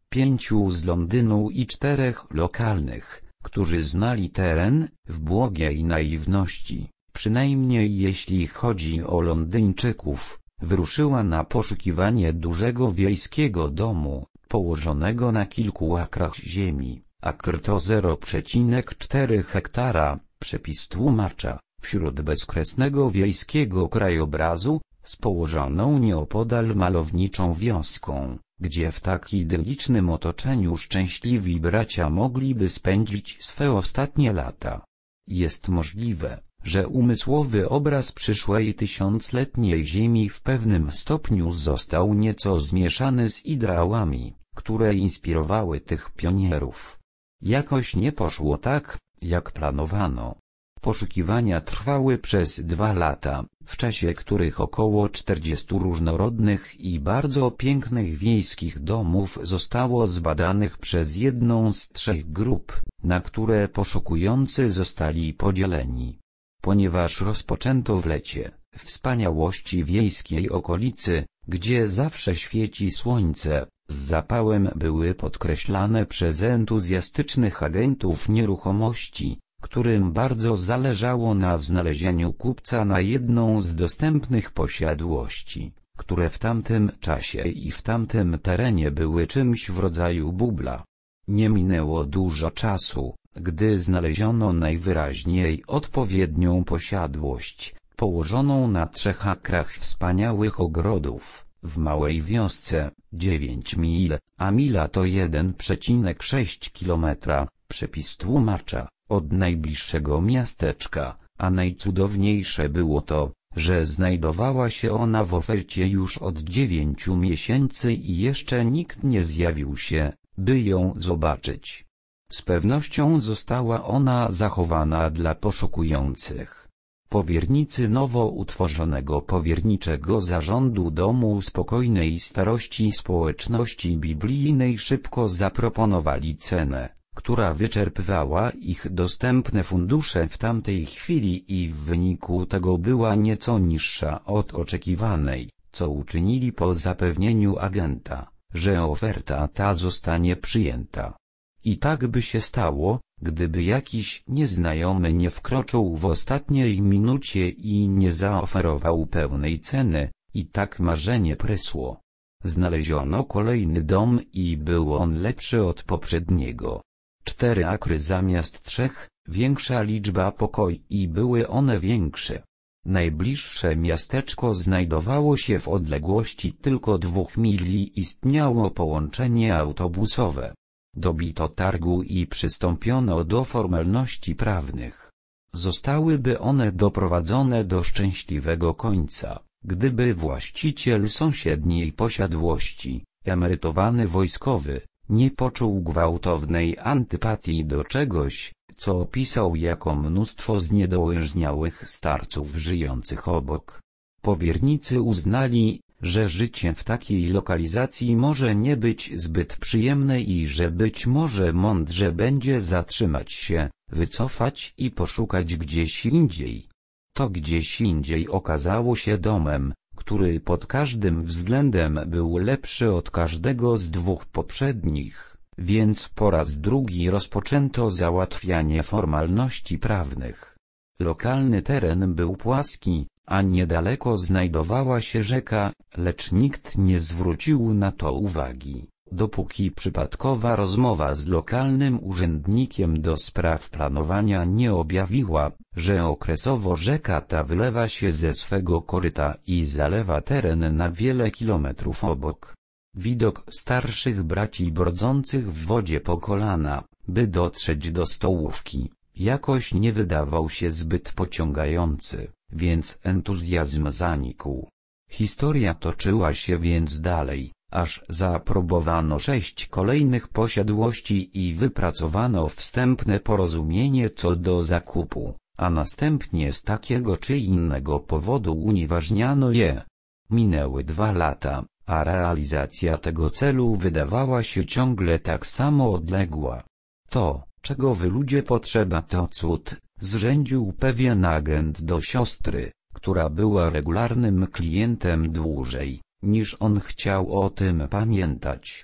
pięciu z Londynu i czterech lokalnych, którzy znali teren, w błogiej naiwności, przynajmniej jeśli chodzi o Londyńczyków, wyruszyła na poszukiwanie dużego wiejskiego domu, położonego na kilku akrach ziemi. Akr to zero przecinek cztery hektara, przepis tłumacza, wśród bezkresnego wiejskiego krajobrazu, z położoną nieopodal malowniczą wioską, gdzie w tak idylicznym otoczeniu szczęśliwi bracia mogliby spędzić swe ostatnie lata. Jest możliwe, że umysłowy obraz przyszłej tysiącletniej ziemi w pewnym stopniu został nieco zmieszany z ideałami, które inspirowały tych pionierów. Jakoś nie poszło tak, jak planowano. Poszukiwania trwały przez dwa lata, w czasie których około czterdziestu różnorodnych i bardzo pięknych wiejskich domów zostało zbadanych przez jedną z trzech grup, na które poszukujący zostali podzieleni. Ponieważ rozpoczęto w lecie, wspaniałości wiejskiej okolicy, gdzie zawsze świeci słońce, z zapałem były podkreślane przez entuzjastycznych agentów nieruchomości, którym bardzo zależało na znalezieniu kupca na jedną z dostępnych posiadłości, które w tamtym czasie i w tamtym terenie były czymś w rodzaju bubla. Nie minęło dużo czasu, gdy znaleziono najwyraźniej odpowiednią posiadłość, położoną na trzech akrach wspaniałych ogrodów, w małej wiosce, dziewięć mil, a mila to jeden przecinek sześć kilometra, przepis tłumacza, od najbliższego miasteczka, a najcudowniejsze było to, że znajdowała się ona w ofercie już od dziewięciu miesięcy i jeszcze nikt nie zjawił się, by ją zobaczyć. Z pewnością została ona zachowana dla poszukujących. Powiernicy nowo utworzonego powierniczego zarządu Domu Spokojnej Starości Społeczności Biblijnej szybko zaproponowali cenę, która wyczerpywała ich dostępne fundusze w tamtej chwili i w wyniku tego była nieco niższa od oczekiwanej, co uczynili po zapewnieniu agenta, że oferta ta zostanie przyjęta. I tak by się stało, gdyby jakiś nieznajomy nie wkroczył w ostatniej minucie i nie zaoferował pełnej ceny, i tak marzenie prysło. Znaleziono kolejny dom i był on lepszy od poprzedniego. Cztery akry zamiast trzech, większa liczba pokoi i były one większe. Najbliższe miasteczko znajdowało się w odległości tylko dwóch mili, istniało połączenie autobusowe. Dobito targu i przystąpiono do formalności prawnych. Zostałyby one doprowadzone do szczęśliwego końca, gdyby właściciel sąsiedniej posiadłości, emerytowany wojskowy, nie poczuł gwałtownej antypatii do czegoś, co opisał jako mnóstwo zniedołężniałych starców żyjących obok. Powiernicy uznali, że życie w takiej lokalizacji może nie być zbyt przyjemne i że być może mądrze będzie zatrzymać się, wycofać i poszukać gdzieś indziej. To gdzieś indziej okazało się domem, który pod każdym względem był lepszy od każdego z dwóch poprzednich, więc po raz drugi rozpoczęto załatwianie formalności prawnych. Lokalny teren był płaski, a niedaleko znajdowała się rzeka, lecz nikt nie zwrócił na to uwagi, dopóki przypadkowa rozmowa z lokalnym urzędnikiem do spraw planowania nie objawiła, że okresowo rzeka ta wylewa się ze swego koryta i zalewa teren na wiele kilometrów obok. Widok starszych braci brodzących w wodzie po kolana, by dotrzeć do stołówki, jakoś nie wydawał się zbyt pociągający, więc entuzjazm zanikł. Historia toczyła się więc dalej, aż zaaprobowano sześć kolejnych posiadłości i wypracowano wstępne porozumienie co do zakupu, a następnie z takiego czy innego powodu unieważniano je. Minęły dwa lata, a realizacja tego celu wydawała się ciągle tak samo odległa. To, czego wy ludzie potrzeba, to cud, zrzędził pewien agent do siostry, która była regularnym klientem dłużej, niż on chciał o tym pamiętać.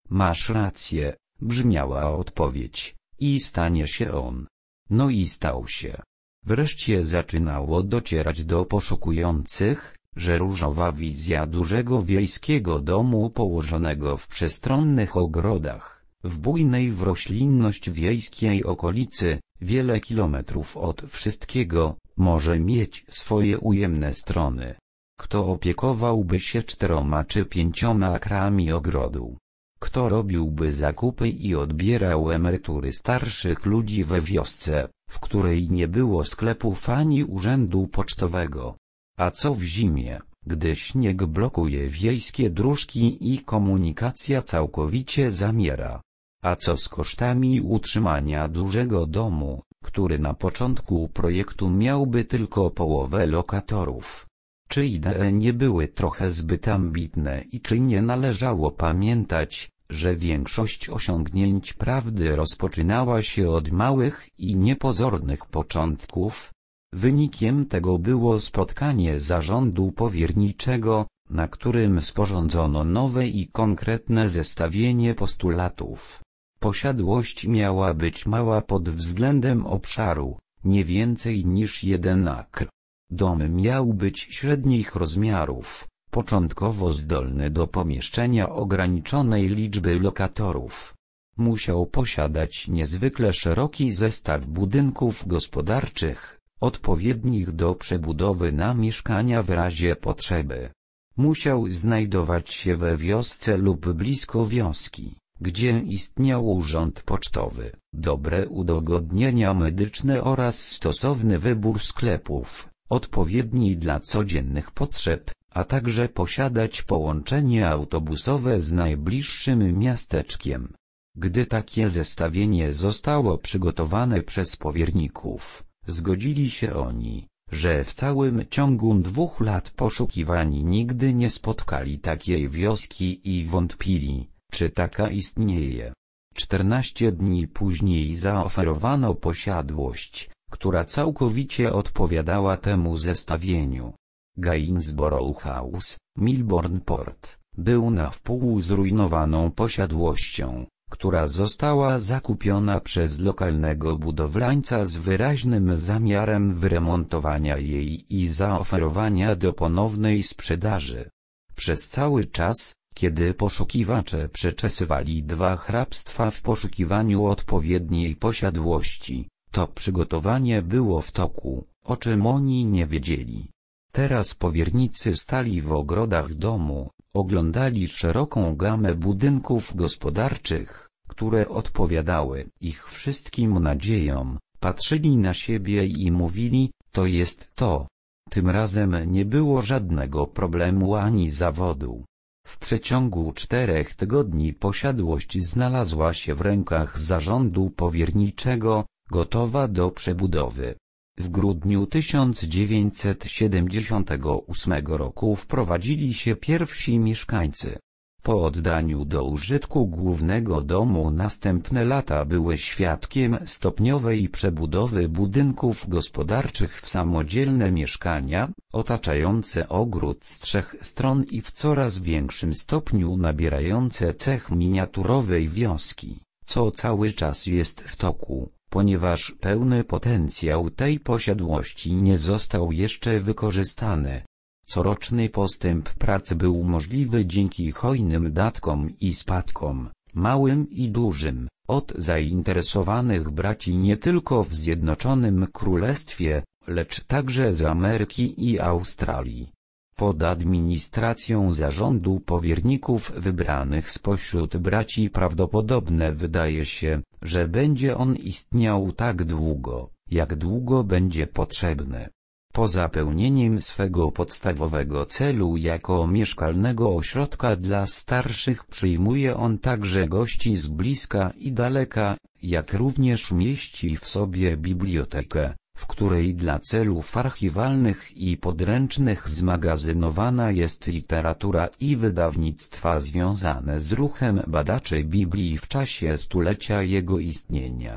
Masz rację, brzmiała odpowiedź, i stanie się on. No i stał się. Wreszcie zaczynało docierać do poszukujących, że różowa wizja dużego wiejskiego domu położonego w przestronnych ogrodach, w bujnej w roślinność wiejskiej okolicy, wiele kilometrów od wszystkiego, może mieć swoje ujemne strony. Kto opiekowałby się czteroma czy pięcioma akrami ogrodu? Kto robiłby zakupy i odbierał emerytury starszych ludzi we wiosce, w której nie było sklepów ani urzędu pocztowego? A co w zimie, gdy śnieg blokuje wiejskie dróżki i komunikacja całkowicie zamiera? A co z kosztami utrzymania dużego domu, który na początku projektu miałby tylko połowę lokatorów? Czy idee nie były trochę zbyt ambitne i czy nie należało pamiętać, że większość osiągnięć prawdy rozpoczynała się od małych i niepozornych początków? Wynikiem tego było spotkanie zarządu powierniczego, na którym sporządzono nowe i konkretne zestawienie postulatów. Posiadłość miała być mała pod względem obszaru, nie więcej niż jeden akr. Dom miał być średnich rozmiarów, początkowo zdolny do pomieszczenia ograniczonej liczby lokatorów. Musiał posiadać niezwykle szeroki zestaw budynków gospodarczych, odpowiednich do przebudowy na mieszkania w razie potrzeby. Musiał znajdować się we wiosce lub blisko wioski, gdzie istniał urząd pocztowy, dobre udogodnienia medyczne oraz stosowny wybór sklepów, odpowiedni dla codziennych potrzeb, a także posiadać połączenie autobusowe z najbliższym miasteczkiem. Gdy takie zestawienie zostało przygotowane przez powierników, zgodzili się oni, że w całym ciągu dwóch lat poszukiwań nigdy nie spotkali takiej wioski i wątpili, czy taka istnieje. Czternaście dni później zaoferowano posiadłość, która całkowicie odpowiadała temu zestawieniu. Gainsborough House, Milborne Port, był na wpół zrujnowaną posiadłością, która została zakupiona przez lokalnego budowlańca z wyraźnym zamiarem wyremontowania jej i zaoferowania do ponownej sprzedaży. Przez cały czas, kiedy poszukiwacze przeczesywali dwa hrabstwa w poszukiwaniu odpowiedniej posiadłości, to przygotowanie było w toku, o czym oni nie wiedzieli. Teraz powiernicy stali w ogrodach domu, oglądali szeroką gamę budynków gospodarczych, które odpowiadały ich wszystkim nadziejom, patrzyli na siebie i mówili, to jest to. Tym razem nie było żadnego problemu ani zawodu. W przeciągu czterech tygodni posiadłość znalazła się w rękach zarządu powierniczego, gotowa do przebudowy. W grudniu tysiąc dziewięćset siedemdziesiątego ósmego roku wprowadzili się pierwsi mieszkańcy. Po oddaniu do użytku głównego domu następne lata były świadkiem stopniowej przebudowy budynków gospodarczych w samodzielne mieszkania, otaczające ogród z trzech stron i w coraz większym stopniu nabierające cech miniaturowej wioski, co cały czas jest w toku, ponieważ pełny potencjał tej posiadłości nie został jeszcze wykorzystany. Coroczny postęp prac był możliwy dzięki hojnym datkom i spadkom, małym i dużym, od zainteresowanych braci nie tylko w Zjednoczonym Królestwie, lecz także z Ameryki i Australii. Pod administracją zarządu powierników wybranych spośród braci prawdopodobne wydaje się, że będzie on istniał tak długo, jak długo będzie potrzebny. Poza pełnieniem swego podstawowego celu jako mieszkalnego ośrodka dla starszych przyjmuje on także gości z bliska i daleka, jak również mieści w sobie bibliotekę, w której dla celów archiwalnych i podręcznych zmagazynowana jest literatura i wydawnictwa związane z ruchem badaczy Biblii w czasie stulecia jego istnienia.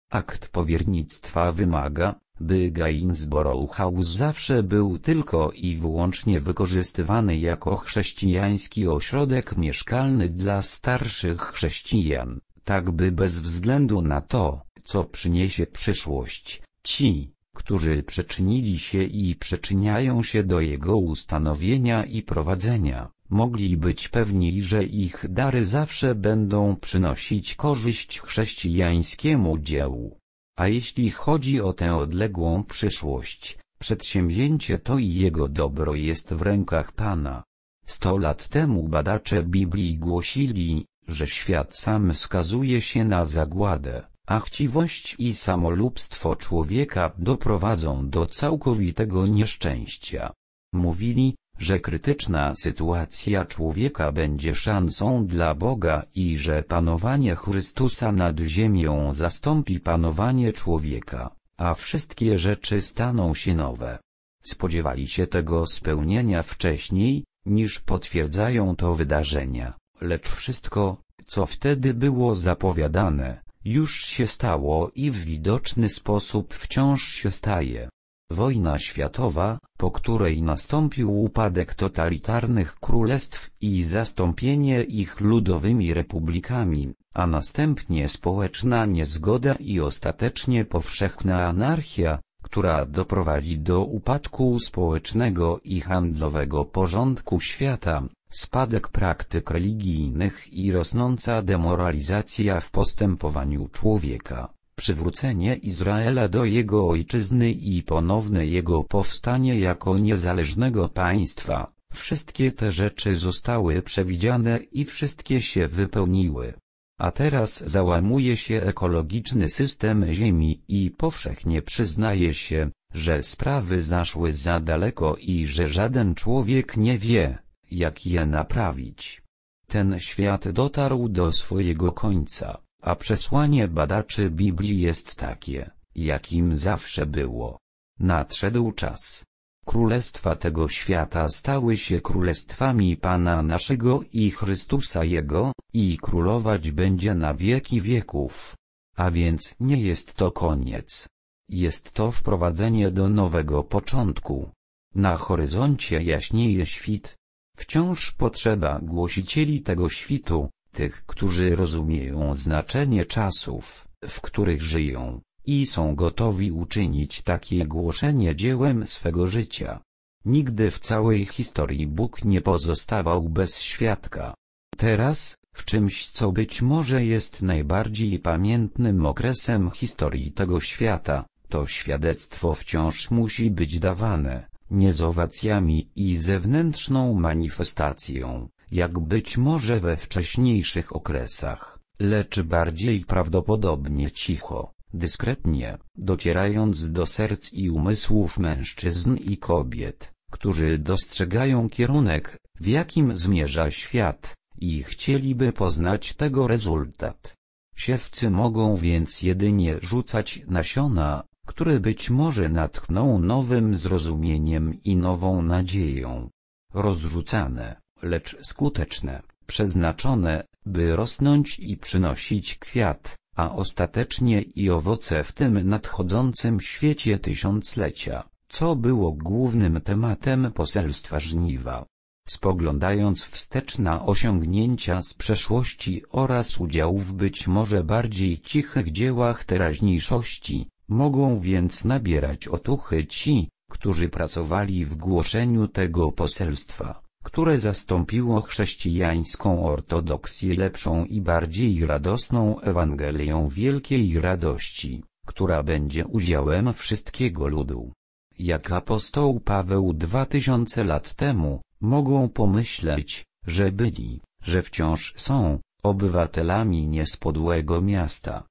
Akt powiernictwa wymaga, by Gainsborough House zawsze był tylko i wyłącznie wykorzystywany jako chrześcijański ośrodek mieszkalny dla starszych chrześcijan, tak by bez względu na to, co przyniesie przyszłość, ci, którzy przyczynili się i przyczyniają się do jego ustanowienia i prowadzenia, mogli być pewni, że ich dary zawsze będą przynosić korzyść chrześcijańskiemu dziełu. A jeśli chodzi o tę odległą przyszłość, przedsięwzięcie to i jego dobro jest w rękach Pana. Sto lat temu badacze Biblii głosili, że świat sam skazuje się na zagładę, a chciwość i samolubstwo człowieka doprowadzą do całkowitego nieszczęścia. Mówili, że krytyczna sytuacja człowieka będzie szansą dla Boga i że panowanie Chrystusa nad ziemią zastąpi panowanie człowieka, a wszystkie rzeczy staną się nowe. Spodziewali się tego spełnienia wcześniej, niż potwierdzają to wydarzenia, lecz wszystko, co wtedy było zapowiadane, już się stało i w widoczny sposób wciąż się staje. Wojna światowa, po której nastąpił upadek totalitarnych królestw i zastąpienie ich ludowymi republikami, a następnie społeczna niezgoda i ostatecznie powszechna anarchia, która doprowadzi do upadku społecznego i handlowego porządku świata, spadek praktyk religijnych i rosnąca demoralizacja w postępowaniu człowieka, przywrócenie Izraela do jego ojczyzny i ponowne jego powstanie jako niezależnego państwa, wszystkie te rzeczy zostały przewidziane i wszystkie się wypełniły. A teraz załamuje się ekologiczny system Ziemi i powszechnie przyznaje się, że sprawy zaszły za daleko i że żaden człowiek nie wie, jak je naprawić. Ten świat dotarł do swojego końca, a przesłanie badaczy Biblii jest takie, jakim zawsze było. Nadszedł czas. Królestwa tego świata stały się królestwami Pana naszego i Chrystusa Jego, i królować będzie na wieki wieków. A więc nie jest to koniec. Jest to wprowadzenie do nowego początku. Na horyzoncie jaśnieje świt. Wciąż potrzeba głosicieli tego świtu, tych, którzy rozumieją znaczenie czasów, w których żyją, i są gotowi uczynić takie głoszenie dziełem swego życia. Nigdy w całej historii Bóg nie pozostawał bez świadka. Teraz, w czymś co być może jest najbardziej pamiętnym okresem historii tego świata, to świadectwo wciąż musi być dawane, nie z owacjami i zewnętrzną manifestacją, jak być może we wcześniejszych okresach, lecz bardziej prawdopodobnie cicho, dyskretnie, docierając do serc i umysłów mężczyzn i kobiet, którzy dostrzegają kierunek, w jakim zmierza świat, i chcieliby poznać tego rezultat. Siewcy mogą więc jedynie rzucać nasiona, które być może natchną nowym zrozumieniem i nową nadzieją. Rozrzucane, lecz skuteczne, przeznaczone, by rosnąć i przynosić kwiat, a ostatecznie i owoce w tym nadchodzącym świecie tysiąclecia, co było głównym tematem poselstwa żniwa. Spoglądając wstecz na osiągnięcia z przeszłości oraz udział w być może bardziej cichych dziełach teraźniejszości, mogą więc nabierać otuchy ci, którzy pracowali w głoszeniu tego poselstwa, które zastąpiło chrześcijańską ortodoksję lepszą i bardziej radosną Ewangelią wielkiej radości, która będzie udziałem wszystkiego ludu. Jak apostoł Paweł dwa tysiące lat temu, mogą pomyśleć, że byli, że wciąż są, obywatelami niezpodłego miasta,